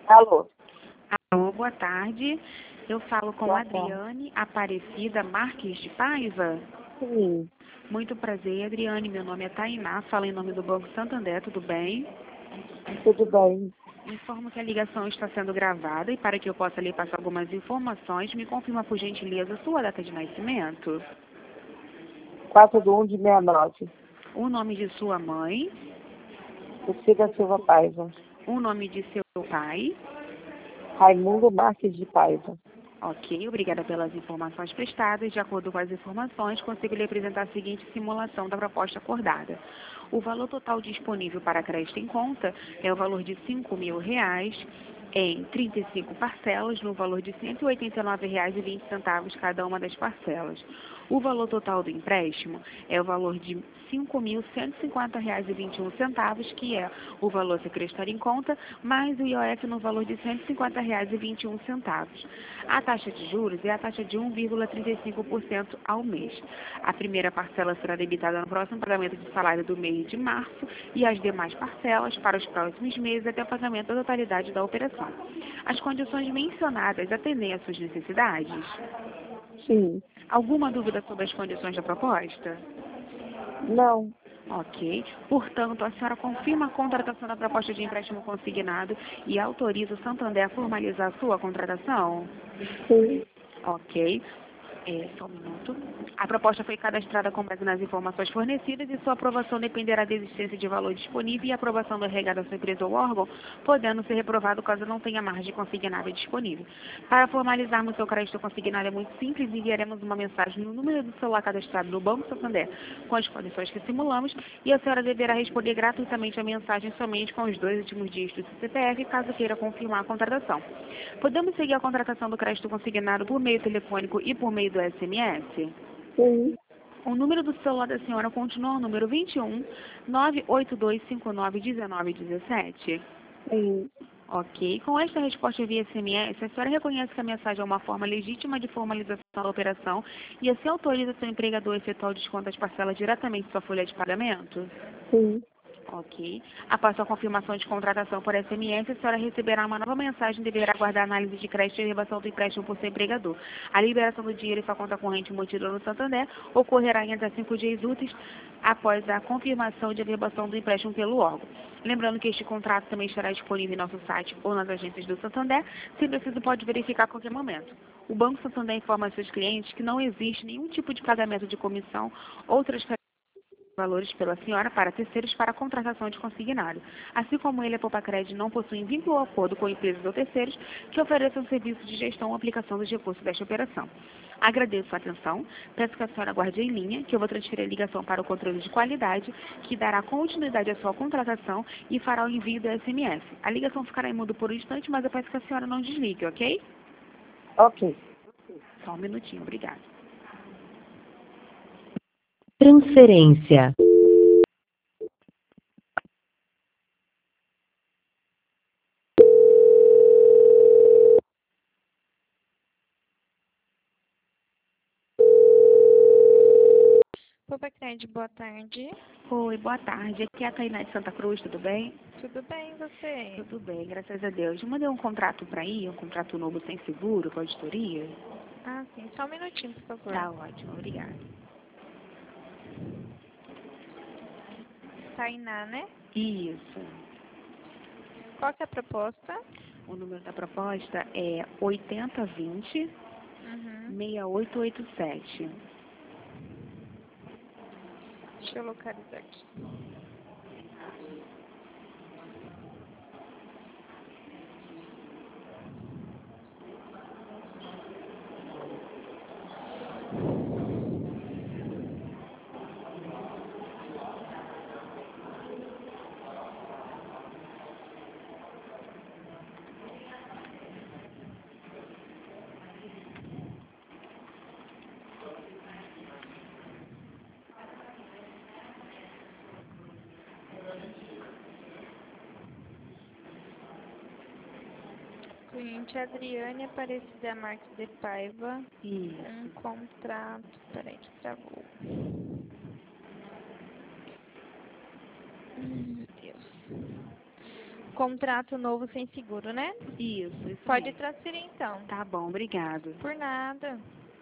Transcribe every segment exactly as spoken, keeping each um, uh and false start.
Alô? Alô, boa tarde. Eu falo com Boa tarde. Adriane Aparecida Marques de Paiva. Sim, Muito prazer, Adriane. Meu nome é Tainá, falo em nome do Banco Santander, tudo bem? tudo bem. Informo que a ligação está sendo gravada e para que eu possa lhe passar algumas informações, me confirma por gentileza sua data de nascimento, quatro de um de sessenta e nove. o nome de sua mãe, Cecília Silva Paiva. o nome de seu pai. Raimundo Marques de Paiva. Ok, obrigada pelas informações prestadas. De acordo com as informações, consigo lhe apresentar a seguinte simulação da proposta acordada. O valor total disponível para crédito em conta é o valor de cinco mil reais em trinta e cinco parcelas, no valor de cento e oitenta e nove reais e vinte centavos cada uma das parcelas. O valor total do empréstimo é o valor de cinco mil cento e cinquenta reais e vinte e um centavos, que é o valor a ser acrescido em conta, mais o I O F no valor de cento e cinquenta reais e vinte e um centavos. A taxa de juros é a taxa de um vírgula trinta e cinco por cento ao mês. A primeira parcela será debitada no próximo pagamento de salário do mês de março e as demais parcelas para os próximos meses até o pagamento da totalidade da operação. As condições mencionadas atendem às suas necessidades? Sim. Alguma dúvida sobre as condições da proposta? Não. Ok. Portanto, a senhora confirma a contratação da proposta de empréstimo consignado e autoriza o Santander a formalizar a sua contratação? Sim. Ok. É, só um minuto. A proposta foi cadastrada com base nas informações fornecidas e sua aprovação dependerá da existência de valor disponível e aprovação do R H da sua empresa ou órgão, podendo ser reprovado caso não tenha margem consignável disponível. Para formalizarmos seu crédito consignado é muito simples, enviaremos uma mensagem no número do celular cadastrado no Banco Santander com as condições que simulamos e a senhora deverá responder gratuitamente a mensagem somente com os dois últimos dígitos do C P F, caso queira confirmar a contratação. Podemos seguir a contratação do crédito consignado por meio telefônico e por meio do S M S? Sim. O número do celular da senhora continua o número vinte e um, nove oito dois cinco nove um nove um sete? Sim. Ok. Com esta resposta via S M S, a senhora reconhece que a mensagem é uma forma legítima de formalização da operação e assim autoriza seu empregador a efetuar o desconto das parcelas diretamente em sua folha de pagamento? Sim. Ok. Após a confirmação de contratação por S M S, a senhora receberá uma nova mensagem e deverá aguardar a análise de crédito e renovação do empréstimo por seu empregador. A liberação do dinheiro em sua conta corrente mantida no Santander ocorrerá em até cinco dias úteis após a confirmação de renovação do empréstimo pelo órgão. Lembrando que este contrato também estará disponível em nosso site ou nas agências do Santander, se preciso pode verificar a qualquer momento. O Banco Santander informa a seus clientes que não existe nenhum tipo de pagamento de comissão ou transferência valores pela senhora para terceiros para a contratação de consignado. Assim como ele, a Popacred não possui vínculo ou acordo com empresas ou terceiros que ofereçam serviços de gestão ou aplicação dos recursos desta operação. Agradeço a atenção, peço que a senhora aguarde em linha, que eu vou transferir a ligação para o controle de qualidade, que dará continuidade à sua contratação e fará o envio do S M S. A ligação ficará em mudo por um instante, mas eu peço que a senhora não desligue, ok? Ok. Só um minutinho, obrigada. Transferência. Popacred, boa tarde. Oi, boa tarde. Aqui é a Tainá de Santa Cruz, tudo bem? Tudo bem, você? Tudo bem, graças a Deus. Eu mandei um contrato para ir, um contrato novo sem seguro, com auditoria. Ah, sim. Só um minutinho, por favor. Tá ótimo, obrigada. Tainá, né? Isso. Qual que é a proposta? O número da proposta é oitenta vinte, Uhum. seis oito oito sete. Deixa eu localizar aqui. Cliente Adriane Aparecida Marques de Paiva. Isso. Um contrato. Peraí, que travou. Hum, Meu Deus. Contrato novo sem seguro, né? Isso, isso Pode mesmo. transferir então. Tá bom, obrigado. Por nada.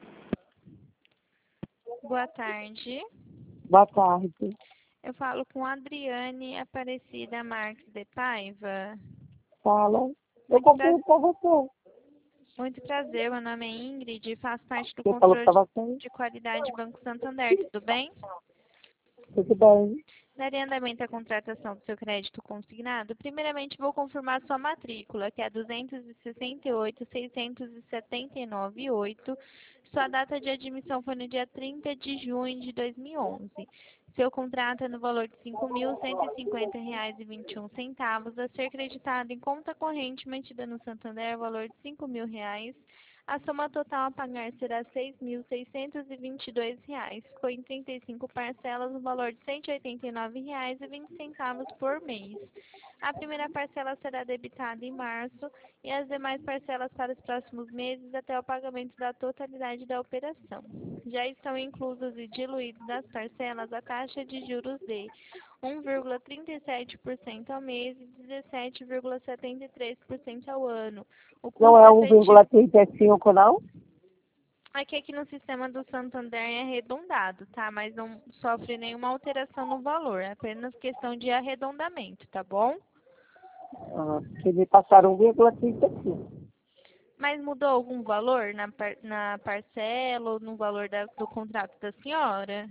Boa tarde. Boa tarde. Eu falo com Adriane Aparecida Marques de Paiva. Fala. Eu Muito, confio pra... com você. Muito prazer, meu nome é Ingrid e faço parte do Você falou controle pra você? de qualidade Banco Santander, tudo bem? Tudo bem. Daria andamento à contratação do seu crédito consignado? Primeiramente, vou confirmar sua matrícula, que é duzentos e sessenta e oito, seiscentos e setenta e nove, oito. Sua data de admissão foi no dia trinta de junho de dois mil e onze. Seu contrato é no valor de cinco mil cento e cinquenta reais e vinte e um centavos, a ser creditado em conta corrente mantida no Santander, valor de cinco mil reais. A soma total a pagar será seis mil seiscentos e vinte e dois reais. Ficou em trinta e cinco parcelas, no valor de cento e oitenta e nove reais e vinte centavos por mês. A primeira parcela será debitada em março e as demais parcelas para os próximos meses até o pagamento da totalidade da operação. Já estão inclusos e diluídos das parcelas a taxa de juros de um vírgula trinta e sete por cento ao mês e dezessete vírgula setenta e três por cento ao ano. O custo Não é um efetivo... vírgula trinta e cinco, não? Aqui, aqui no sistema do Santander é arredondado, tá? Mas não sofre nenhuma alteração no valor, é apenas questão de arredondamento, tá bom? Ah, que me passaram um vírgula trinta e cinco. Mas mudou algum valor na, par na parcela ou no valor da, do contrato da senhora?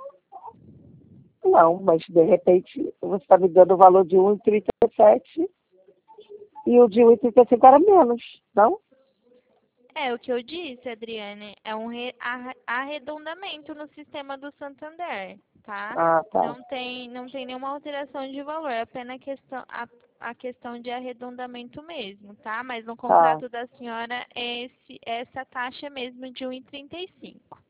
Não, mas de repente você está me dando o valor de um vírgula trinta e sete e o de um vírgula trinta e cinco era menos, não? É o que eu disse, Adriane, é um re arre arredondamento no sistema do Santander, tá? Ah, tá. Não tem, não tem nenhuma alteração de valor, é apenas questão, a, a questão de arredondamento mesmo, tá? Mas no contrato da senhora é esse, essa taxa mesmo de um vírgula trinta e cinco,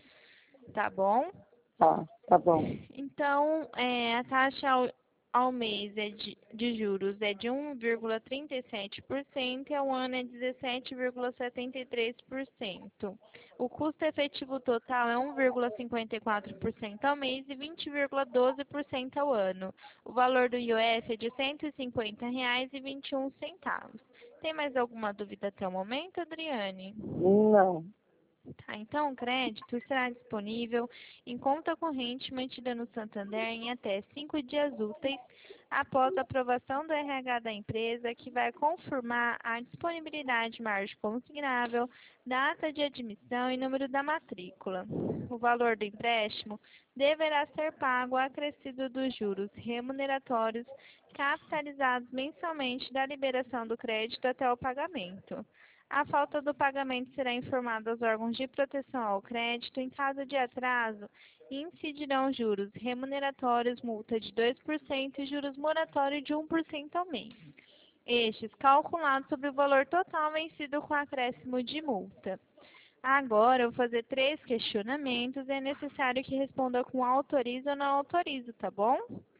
tá bom? Tá, tá bom. Então, é, a taxa ao, ao mês é de, de juros é de um vírgula trinta e sete por cento e ao ano é dezessete vírgula setenta e três por cento. O custo efetivo total é um vírgula cinquenta e quatro por cento ao mês e vinte vírgula doze por cento ao ano. O valor do I O F é de cento e cinquenta reais e vinte e um centavos. Tem mais alguma dúvida até o momento, Adriane? Não. Tá, então, o crédito será disponível em conta corrente mantida no Santander em até cinco dias úteis após a aprovação do R H da empresa, que vai confirmar a disponibilidade de margem consignável, data de admissão e número da matrícula. O valor do empréstimo deverá ser pago acrescido dos juros remuneratórios capitalizados mensalmente da liberação do crédito até o pagamento. A falta do pagamento será informada aos órgãos de proteção ao crédito. Em caso de atraso, incidirão juros remuneratórios, multa de dois por cento e juros moratórios de um por cento ao mês. Estes calculados sobre o valor total vencido com acréscimo de multa. Agora, eu vou fazer três questionamentos e é necessário que responda com autorizo ou não autorizo, tá bom?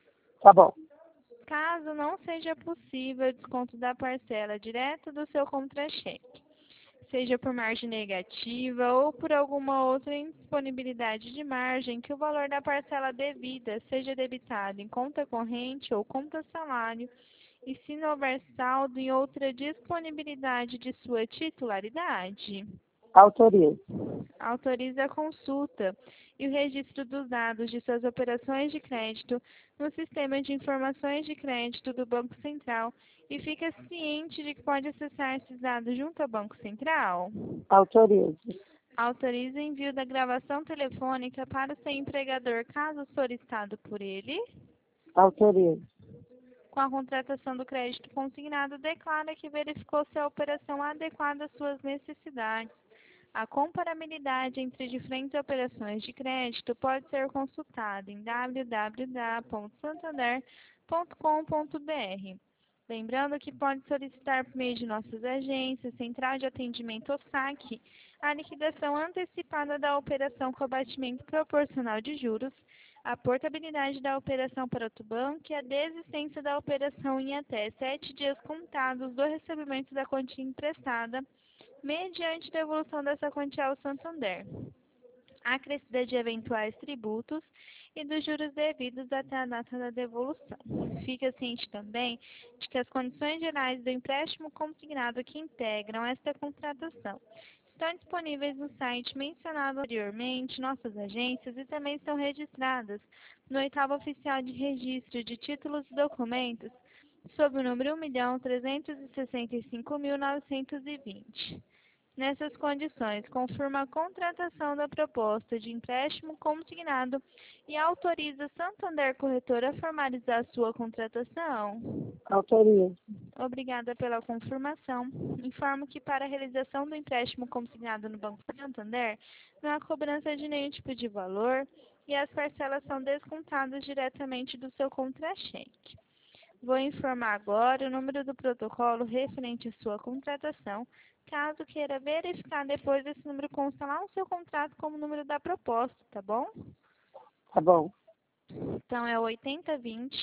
Tá bom. Caso não seja possível o desconto da parcela direto do seu contra-cheque, seja por margem negativa ou por alguma outra indisponibilidade de margem, que o valor da parcela devida seja debitado em conta corrente ou conta salário, e se não houver saldo em outra disponibilidade de sua titularidade. Autorizo. Autoriza a consulta e o registro dos dados de suas operações de crédito no Sistema de Informações de Crédito do Banco Central e fica ciente de que pode acessar esses dados junto ao Banco Central. Autorizo. Autoriza o envio da gravação telefônica para o seu empregador, caso solicitado por ele. Autorizo. Com a contratação do crédito consignado, declara que verificou se a operação adequada às suas necessidades. A comparabilidade entre diferentes operações de crédito pode ser consultada em w w w ponto santander ponto com ponto b r. Lembrando que pode solicitar por meio de nossas agências, Central de Atendimento ou saque, a liquidação antecipada da operação com abatimento proporcional de juros, a portabilidade da operação para outro banco e a desistência da operação em até sete dias contados do recebimento da quantia emprestada, mediante devolução dessa quantia ao Santander. acrescida de eventuais tributos e dos juros devidos até a data da devolução. Fica ciente também de que as condições gerais do empréstimo consignado que integram esta contratação estão disponíveis no site mencionado anteriormente, nossas agências, e também estão registradas no oitavo oficial de registro de títulos e documentos, sob o número um milhão trezentos e sessenta e cinco mil novecentos e vinte. Nessas condições, confirma a contratação da proposta de empréstimo consignado e autoriza Santander Corretora a formalizar sua contratação. Autoria. Obrigada pela confirmação. Informo que para a realização do empréstimo consignado no Banco Santander, não há cobrança de nenhum tipo de valor e as parcelas são descontadas diretamente do seu contra-cheque. Vou informar agora o número do protocolo referente à sua contratação. Caso queira verificar depois, esse número consta lá no seu contrato como número da proposta, tá bom? Tá bom. Então, é oitenta vinte,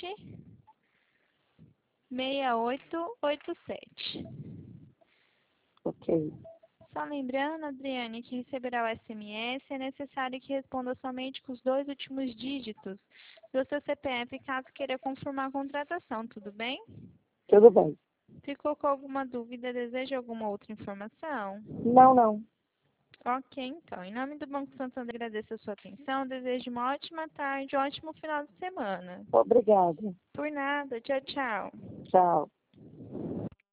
seis oito oito sete. Ok. Só lembrando, Adriane, que receberá o S M S, é necessário que responda somente com os dois últimos dígitos do seu C P F, caso queira confirmar a contratação, tudo bem? Tudo bem. Ficou com alguma dúvida? Deseja alguma outra informação? Não, não. Ok, então. Em nome do Banco Santander, agradeço a sua atenção. Desejo uma ótima tarde, um ótimo final de semana. Obrigada. Por nada. Tchau, tchau. Tchau.